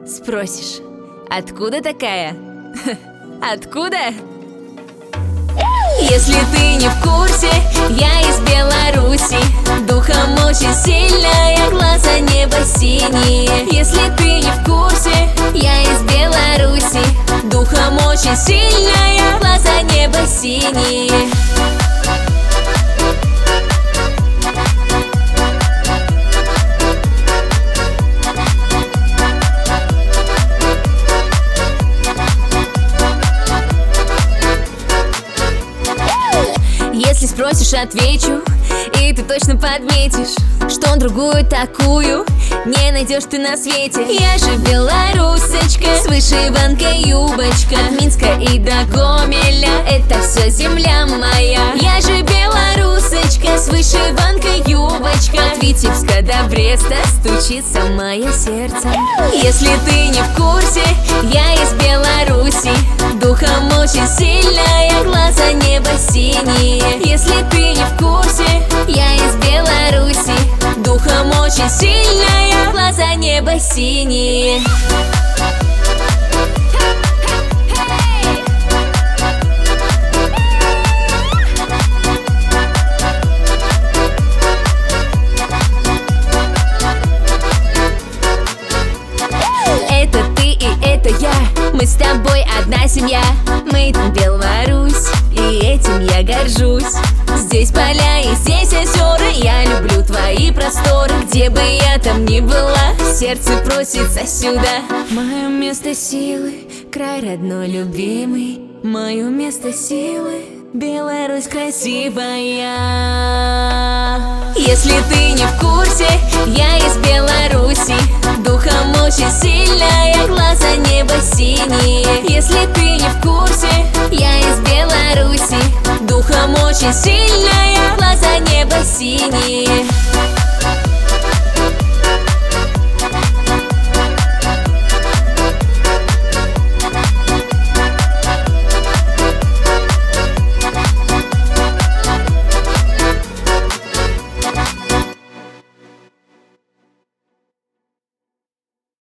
Спросишь, откуда такая? Откуда? Если ты не в курсе, я из Беларуси. Духом очень сильная, глаза небо синие. Если ты не в курсе, я из Беларуси. Духом очень сильная, глаза небо синие. Если спросишь, отвечу, и ты точно подметишь, что другую такую не найдешь ты на свете. Я же белорусочка с вышиванкой юбочка. От Минска и до Гомеля это все земля моя. Я же белорусочка с вышиванкой юбочка. От Витебска до Бреста стучится мое сердце. Если ты не в курсе, я из Беларуси. Духом очень сильная, глаза небо синие. Если ты не в курсе, я из Беларуси. Духом очень сильная, глаза небо синие. Это ты и это я, мы с тобой одна семья. Мы Беларусь, и этим я горжусь. Здесь поля и здесь озера, я люблю твои просторы. Где бы я там ни была, сердце просится сюда. Мое место силы, край родной любимый. Мое место силы, Беларусь красивая. Если ты не в курсе, я из Беларуси. Духом очень сильная, глаза небо синие. Если ты не в курсе, я из Беларуси. Духом очень сильная.